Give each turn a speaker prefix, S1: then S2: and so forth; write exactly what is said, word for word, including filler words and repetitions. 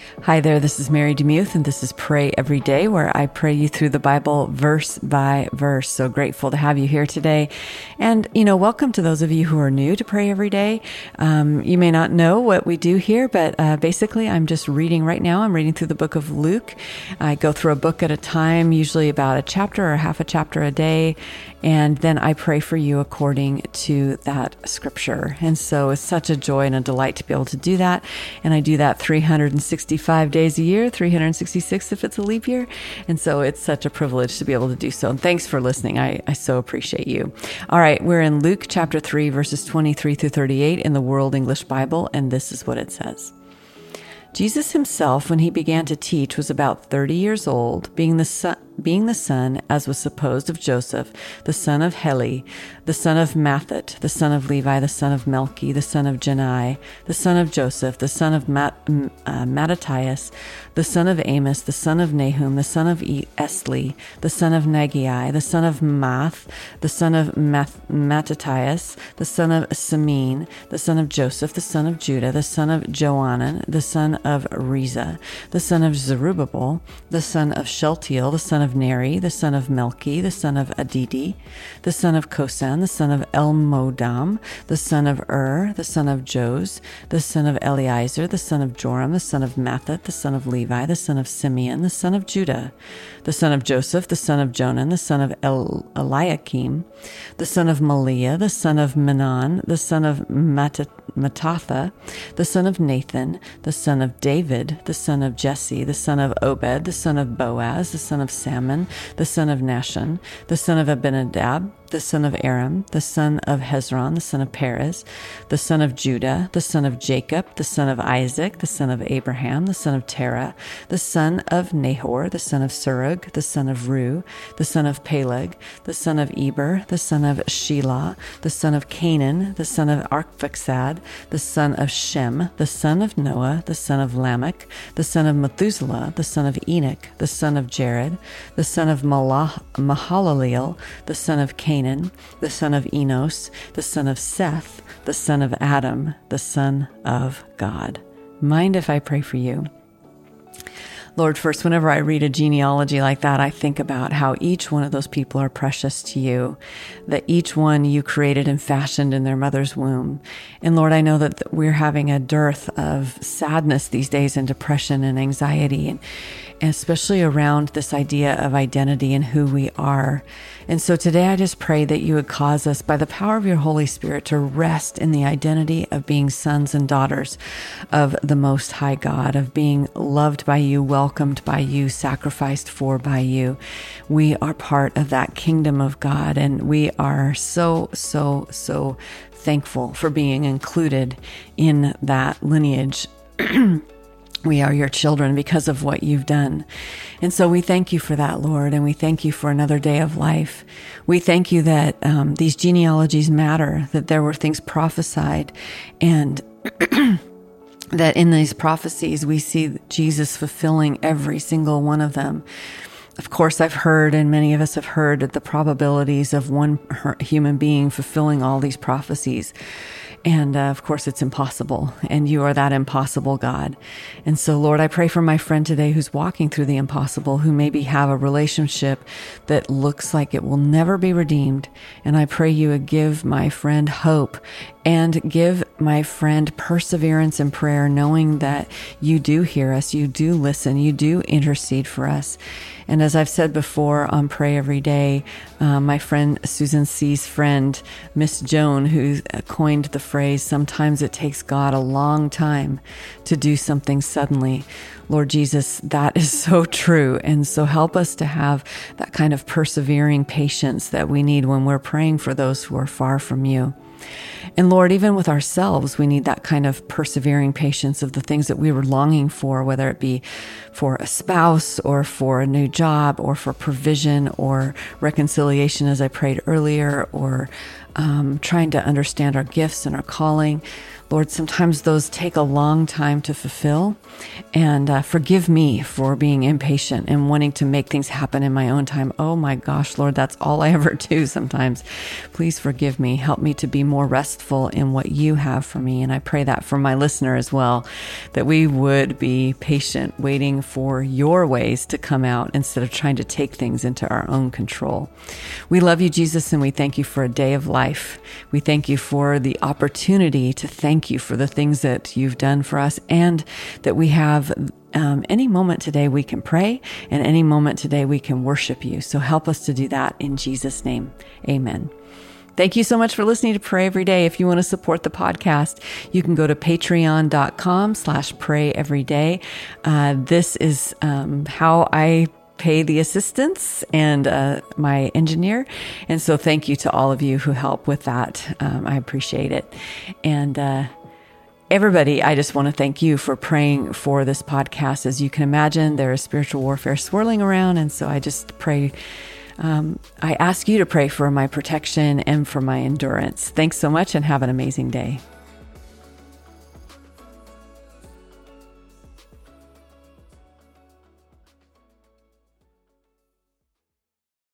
S1: Hi there, this is Mary DeMuth, and this is Pray Every Day, where I pray you through the Bible verse by verse. So grateful to have you here today. And, you know, welcome to those of you who are new to Pray Every Day. Um, you may not know what we do here, but uh, basically I'm just reading right now. I'm reading through the book of Luke. I go through a book at a time, usually about a chapter or half a chapter a day. And then I pray for you according to that scripture. And so it's such a joy and a delight to be able to do that. And I do that three hundred sixty-five days a year, three hundred sixty-six if it's a leap year. And so it's such a privilege to be able to do so. And thanks for listening. I, I so appreciate you. All right, we're in Luke chapter three, verses twenty-three through thirty-eight in the World English Bible. And this is what it says. Jesus himself, when he began to teach, was about thirty years old, being the son, being the son, as was supposed, of Joseph, the son of Heli, the son of Mathat, the son of Levi, the son of Melchi, the son of Jenai, the son of Joseph, the son of Mat, uh, Mattathias, the son of Amos, the son of Nahum, the son of Esli, the son of Nagai, the son of Math, the son of Math, Mattathias, the son of Simeon, the son of Joseph, the son of Judah, the son of Joanan, the son of Reza, the son of Zerubbabel, the son of Shealtiel, the son of Neri, the son of Melchi, the son of Adidi, the son of Kosan, the son of Elmodam, the son of Ur, the son of Jos, the son of Eliezer, the son of Joram, the son of Mathat, the son of Levi, the son of Simeon, the son of Judah, the son of Joseph, the son of Jonan, the son of El- Eliakim, the son of Maliah, the son of Menon, the son of Matat- Matatha, the son of Nathan, the son of David, the son of Jesse, the son of Obed, the son of Boaz, the son of Salmon, the son of Nashon, the son of Abinadab, the son of Aram, the son of Hezron, the son of Perez, the son of Judah, the son of Jacob, the son of Isaac, the son of Abraham, the son of Terah, the son of Nahor, the son of Serug, the son of Ru, the son of Peleg, the son of Eber, the son of Shelah, the son of Canaan, the son of Arphaxad, the son of Shem, the son of Noah, the son of Lamech, the son of Methuselah, the son of Enoch, the son of Jared, the son of Malah- Mahalaleel, the son of Canaan, the son of Enos, the son of Seth, the son of Adam, the son of God. Mind if I pray for you? Lord, first, whenever I read a genealogy like that, I think about how each one of those people are precious to you, that each one you created and fashioned in their mother's womb. And Lord, I know that we're having a dearth of sadness these days and depression and anxiety, and, and especially around this idea of identity and who we are. And so today I just pray that you would cause us, by the power of your Holy Spirit, to rest in the identity of being sons and daughters of the Most High God, of being loved by you, welcomed by you, sacrificed for by you. We are part of that kingdom of God, and we are so, so, so thankful for being included in that lineage. We are your children because of what you've done. And so we thank you for that, Lord, and we thank you for another day of life. We thank you that um, these genealogies matter, that there were things prophesied, and that in these prophecies we see Jesus fulfilling every single one of them. Of course, I've heard, and many of us have heard, that the probabilities of one human being fulfilling all these prophecies. And uh, of course, it's impossible. And you are that impossible God. And so, Lord, I pray for my friend today who's walking through the impossible, who maybe have a relationship that looks like it will never be redeemed. And I pray you would give my friend hope and give my friend perseverance in prayer, knowing that you do hear us, you do listen, you do intercede for us. And as I've said before on Pray Every Day, uh, my friend Susan C's friend, Miss Joan, who coined the phrase, sometimes it takes God a long time to do something suddenly. Lord Jesus, that is so true. And so help us to have that kind of persevering patience that we need when we're praying for those who are far from you. And Lord, even with ourselves, we need that kind of persevering patience of the things that we were longing for, whether it be for a spouse or for a new job or for provision or reconciliation, as I prayed earlier, or um, trying to understand our gifts and our calling. Lord, sometimes those take a long time to fulfill. And uh, forgive me for being impatient and wanting to make things happen in my own time. Oh my gosh, Lord, that's all I ever do sometimes. Please forgive me. Help me to be more restful in what you have for me. And I pray that for my listener as well, that we would be patient, waiting for your ways to come out instead of trying to take things into our own control. We love you, Jesus, and we thank you for a day of life. We thank you for the opportunity to thank you for the things that you've done for us, and that we have um, any moment today we can pray, and any moment today we can worship you. So help us to do that in Jesus' name. Amen. Thank you so much for listening to Pray Every Day. If you want to support the podcast, you can go to patreon.com slash pray every day. Uh, this is um, how I pay the assistants and uh, my engineer. And so thank you to all of you who help with that. Um, I appreciate it. And uh, everybody, I just want to thank you for praying for this podcast. As you can imagine, there is spiritual warfare swirling around. And so I just pray, um, I ask you to pray for my protection and for my endurance. Thanks so much and have an amazing day.